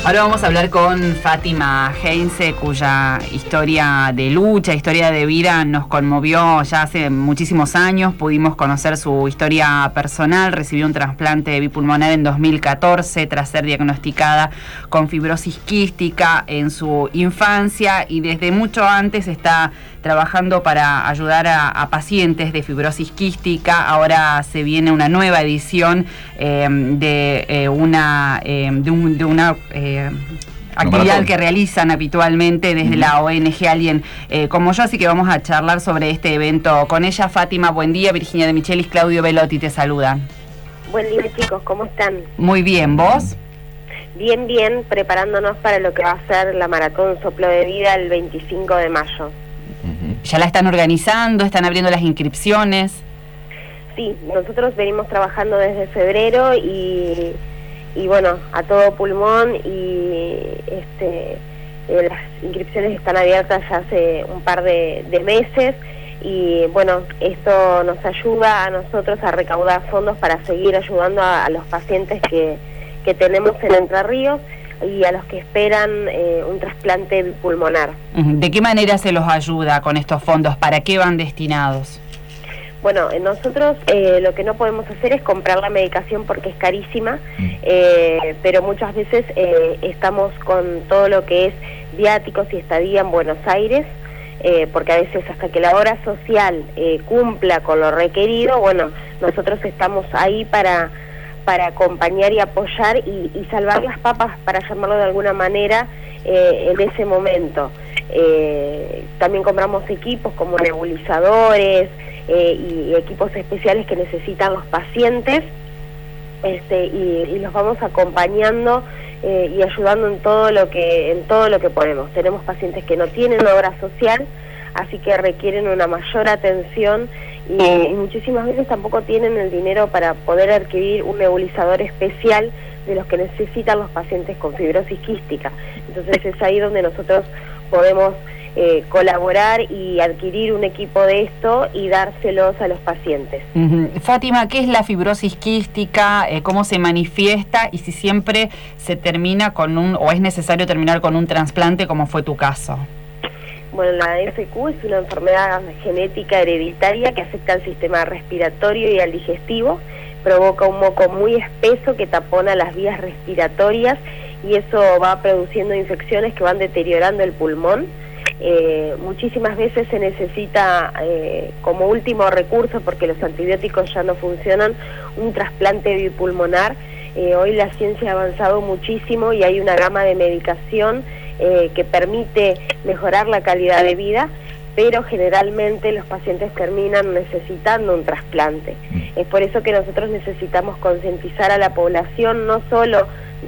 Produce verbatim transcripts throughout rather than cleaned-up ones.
Ahora vamos a hablar con Fátima Heinze, cuya historia de lucha, historia de vida nos conmovió ya hace muchísimos años. Pudimos conocer su historia personal. Recibió un trasplante bipulmonar en dos mil catorce tras ser diagnosticada con fibrosis quística en su infancia, y desde mucho antes está trabajando para ayudar a, a pacientes de fibrosis quística. Ahora se viene una nueva edición eh, de, eh, una, eh, de, un, de una eh, actividad que realizan habitualmente desde uh-huh. la O N G Alguien eh, como yo, así que vamos a charlar sobre este evento con ella. Fátima, buen día. Virginia de Michelis, Claudio Velotti te saludan. Buen día, chicos, ¿cómo están? Muy bien, ¿vos? Bien, bien, preparándonos para lo que va a ser la Maratón Soplo de Vida el veinticinco de mayo. Uh-huh. ¿Ya la están organizando? ¿Están abriendo las inscripciones? Sí, nosotros venimos trabajando desde febrero y... y bueno, a todo pulmón, y este eh, las inscripciones están abiertas ya hace un par de, de meses, y bueno, esto nos ayuda a nosotros a recaudar fondos para seguir ayudando a, a los pacientes que, que tenemos en Entre Ríos y a los que esperan eh, un trasplante pulmonar. ¿De qué manera se los ayuda con estos fondos? ¿Para qué van destinados? Bueno, nosotros eh, lo que no podemos hacer es comprar la medicación porque es carísima, eh, pero muchas veces eh, estamos con todo lo que es viáticos y estadía en Buenos Aires, eh, porque a veces hasta que la obra social eh, cumpla con lo requerido, bueno, nosotros estamos ahí para, para acompañar y apoyar y, y salvar las papas, para llamarlo de alguna manera, eh, en ese momento. Eh, también compramos equipos como nebulizadores, Eh, y equipos especiales que necesitan los pacientes, este, y, y los vamos acompañando eh, y ayudando en todo lo que en todo lo que podemos. Tenemos pacientes que no tienen obra social, así que requieren una mayor atención, y, y muchísimas veces tampoco tienen el dinero para poder adquirir un nebulizador especial de los que necesitan los pacientes con fibrosis quística. Entonces es ahí donde nosotros podemos Eh, colaborar y adquirir un equipo de esto y dárselos a los pacientes. Uh-huh. Fátima, ¿qué es la fibrosis quística? Eh, ¿Cómo se manifiesta? Y si siempre se termina con un, o es necesario terminar con un trasplante, como fue tu caso. Bueno, la F Q es una enfermedad genética hereditaria que afecta al sistema respiratorio y al digestivo, provoca un moco muy espeso que tapona las vías respiratorias, y eso va produciendo infecciones que van deteriorando el pulmón. Eh, muchísimas veces se necesita eh, como último recurso, porque los antibióticos ya no funcionan, un trasplante bipulmonar. Eh, hoy la ciencia ha avanzado muchísimo y hay una gama de medicación eh, que permite mejorar la calidad de vida, pero generalmente los pacientes terminan necesitando un trasplante. Es por eso que nosotros necesitamos concientizar a la población, no solo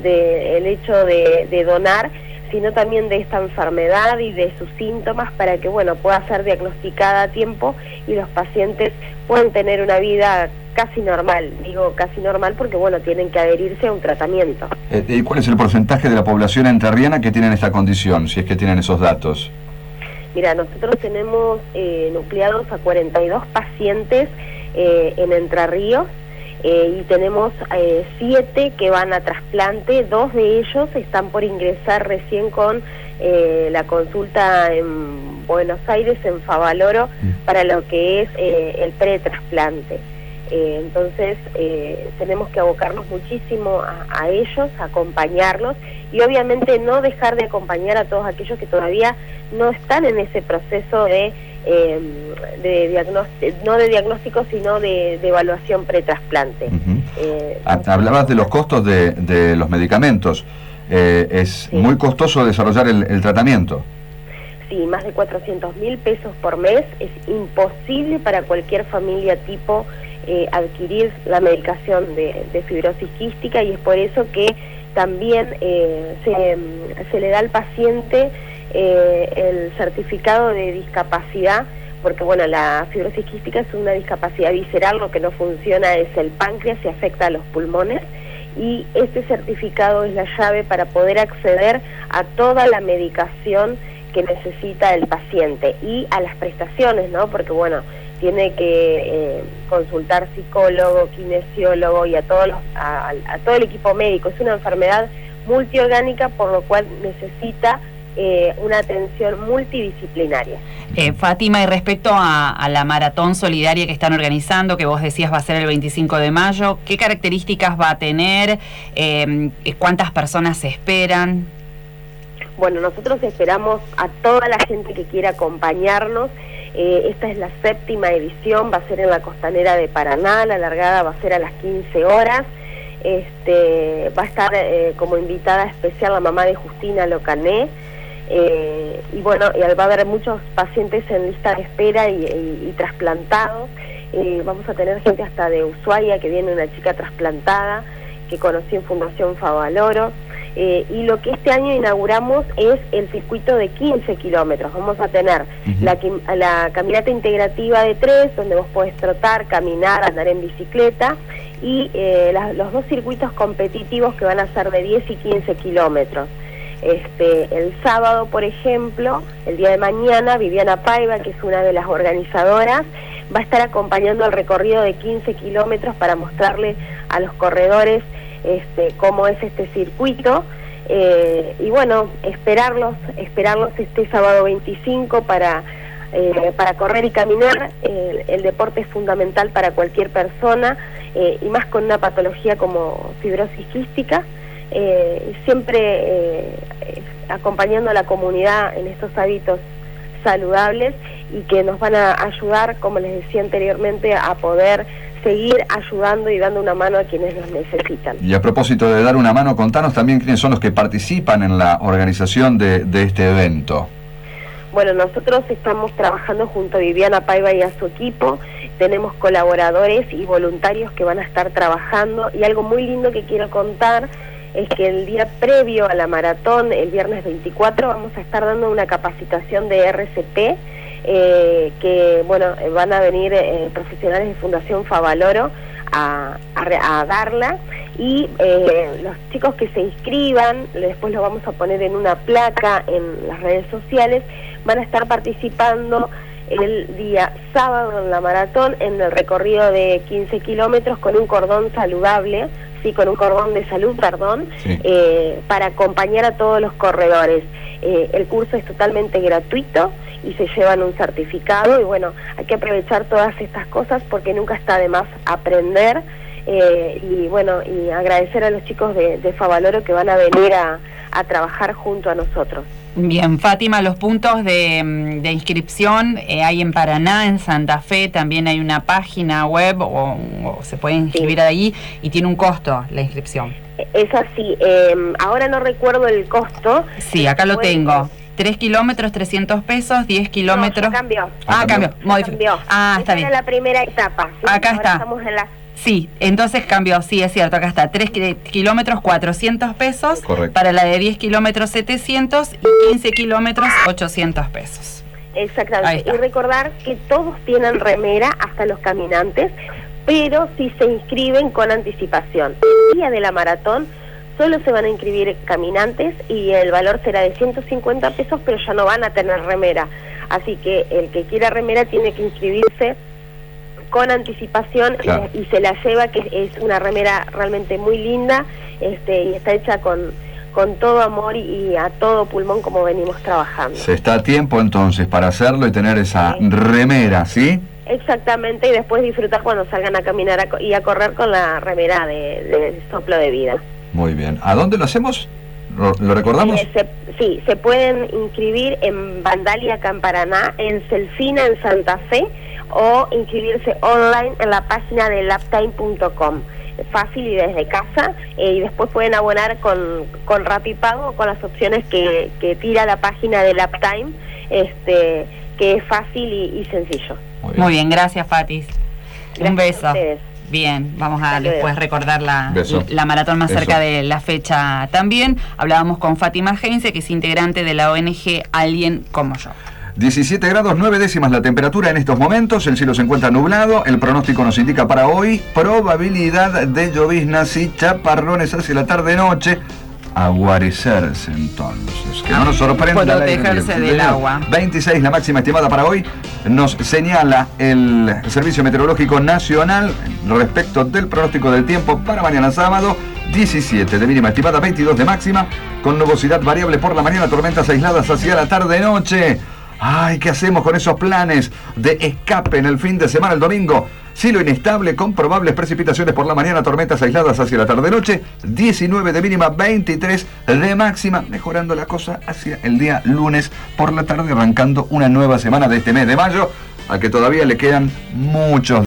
del hecho de, de donar, sino también de esta enfermedad y de sus síntomas, para que bueno pueda ser diagnosticada a tiempo y los pacientes puedan tener una vida casi normal. Digo casi normal porque bueno tienen que adherirse a un tratamiento. Eh, ¿Y cuál es el porcentaje de la población entrerriana que tienen esta condición, si es que tienen esos datos? Mira, nosotros tenemos eh, nucleados a cuarenta y dos pacientes eh, en Entre Ríos. Eh, y tenemos eh, siete que van a trasplante. Dos de ellos están por ingresar recién con eh, la consulta en Buenos Aires, en Favaloro, para lo que es eh, el pre-trasplante. Eh, entonces eh, tenemos que abocarnos muchísimo a, a ellos, acompañarlos, y obviamente no dejar de acompañar a todos aquellos que todavía no están en ese proceso de Eh, de diagnóstico, no de diagnóstico, sino de, de evaluación pre-trasplante. Uh-huh. eh, Hablabas de los costos de, de los medicamentos. Eh, ¿Es sí. muy costoso desarrollar el, el tratamiento? Sí, más de cuatrocientos mil pesos por mes. Es imposible para cualquier familia tipo eh, adquirir la medicación de, de fibrosis quística, y es por eso que también eh, se, se le da al paciente Eh, el certificado de discapacidad, porque bueno, la fibrosis quística es una discapacidad visceral, lo que no funciona es el páncreas y afecta a los pulmones, y este certificado es la llave para poder acceder a toda la medicación que necesita el paciente y a las prestaciones, ¿no? Porque bueno, tiene que eh, consultar psicólogo, kinesiólogo y a todos los, a, a todo el equipo médico. Es una enfermedad multiorgánica, por lo cual necesita eh, una atención multidisciplinaria. Eh, Fátima, y respecto a, a la maratón solidaria que están organizando, que vos decías va a ser el veinticinco de mayo, ¿qué características va a tener? Eh, ¿Cuántas personas se esperan? Bueno, nosotros esperamos a toda la gente que quiera acompañarnos. Eh, esta es la séptima edición, va a ser en la costanera de Paraná, la largada va a ser a las quince horas. Este, va a estar eh, como invitada especial la mamá de Justina Locané, eh, y bueno, y va a haber muchos pacientes en lista de espera y, y, y trasplantados. Eh, vamos a tener gente hasta de Ushuaia, que viene una chica trasplantada que conocí en Fundación Favaloro. Eh, y lo que este año inauguramos es el circuito de quince kilómetros. Vamos a tener uh-huh. la, la caminata integrativa de tres, donde vos podés trotar, caminar, andar en bicicleta, y eh, la, los dos circuitos competitivos que van a ser de diez y quince kilómetros. Este, el sábado, por ejemplo, el día de mañana, Viviana Paiva, que es una de las organizadoras, va a estar acompañando el recorrido de quince kilómetros para mostrarle a los corredores Este, cómo es este circuito, eh, y bueno, esperarlos, esperarlos este sábado veinticinco para, eh, para correr y caminar. Eh, el deporte es fundamental para cualquier persona, eh, y más con una patología como fibrosis quística, eh, siempre eh, acompañando a la comunidad en estos hábitos saludables, y que nos van a ayudar, como les decía anteriormente, a poder seguir ayudando y dando una mano a quienes nos necesitan. Y a propósito de dar una mano, contanos también quiénes son los que participan en la organización de, de este evento. Bueno, nosotros estamos trabajando junto a Viviana Paiva y a su equipo, tenemos colaboradores y voluntarios que van a estar trabajando, y algo muy lindo que quiero contar es que el día previo a la maratón, el viernes veinticuatro, vamos a estar dando una capacitación de R C P, Eh, que bueno, van a venir eh, profesionales de Fundación Favaloro a, a, a darla, y eh, los chicos que se inscriban, después lo vamos a poner en una placa en las redes sociales, van a estar participando el día sábado en la maratón, en el recorrido de quince kilómetros con un cordón saludable, sí, con un cordón de salud, perdón, sí. eh, para acompañar a todos los corredores. Eh, el curso es totalmente gratuito y se llevan un certificado, y bueno, hay que aprovechar todas estas cosas porque nunca está de más aprender, eh, y bueno, y agradecer a los chicos de, de Favaloro que van a venir a, a trabajar junto a nosotros. Bien, Fátima, los puntos de, de inscripción eh, hay en Paraná, en Santa Fe, también hay una página web, o, o se puede inscribir sí. ahí, y tiene un costo la inscripción. Es así, eh, ahora no recuerdo el costo. Sí, acá lo tengo. tres kilómetros, trescientos pesos, diez kilómetros. No, cambió. Ah, cambió. cambió. Ah, está Esta bien. era la primera etapa. ¿sí? Acá ahora está. Estamos en la... Sí, entonces cambió, sí, es cierto, acá está. tres kilómetros, cuatrocientos pesos. Correcto. Para la de diez kilómetros, setecientos. Y quince kilómetros, ochocientos pesos. Exactamente. Y recordar que todos tienen remera, hasta los caminantes, pero si se inscriben con anticipación. El día de la maratón solo se van a inscribir caminantes, y el valor será de ciento cincuenta pesos, pero ya no van a tener remera. Así que el que quiera remera tiene que inscribirse con anticipación, claro. y, y se la lleva, que es una remera realmente muy linda, este, y está hecha con, con todo amor y, y a todo pulmón, como venimos trabajando. Se está a tiempo entonces para hacerlo y tener esa sí. remera, ¿sí? Exactamente, y después disfrutar cuando salgan a caminar a, y a correr con la remera de, de Soplo de Vida. Muy bien. ¿A dónde lo hacemos? ¿Lo, lo recordamos? Eh, se, sí, se pueden inscribir en Vandalia Camparaná, en Selfina, en Santa Fe, o inscribirse online en la página de laptime punto com. Fácil y desde casa, eh, y después pueden abonar con, con Rapipago o con las opciones que, que tira la página de Laptime, este, que es fácil y, y sencillo. Muy bien, Muy bien gracias, Fatis. Gracias. Un beso. Bien, vamos a Hasta después luego. recordar la, Beso. la maratón más Beso. cerca de la fecha también. Hablábamos con Fátima Heinze, que es integrante de la O N G Alguien Como Yo. diecisiete grados nueve décimas la temperatura en estos momentos, el cielo se encuentra nublado, el pronóstico nos indica para hoy probabilidad de lloviznas y chaparrones hacia la tarde-noche, a guarecerse entonces, que no nos sorprenda la protegerse del agua. veintiséis la máxima estimada para hoy, nos señala el Servicio Meteorológico Nacional respecto del pronóstico del tiempo para mañana sábado. diecisiete de mínima estimada, veintidós de máxima, con nubosidad variable por la mañana, tormentas aisladas hacia la tarde-noche. Ay, ¿qué hacemos con esos planes de escape en el fin de semana, el domingo? Cielo inestable con probables precipitaciones por la mañana, tormentas aisladas hacia la tarde-noche, diecinueve de mínima, veintitrés de máxima, mejorando la cosa hacia el día lunes por la tarde, arrancando una nueva semana de este mes de mayo, al que todavía le quedan muchos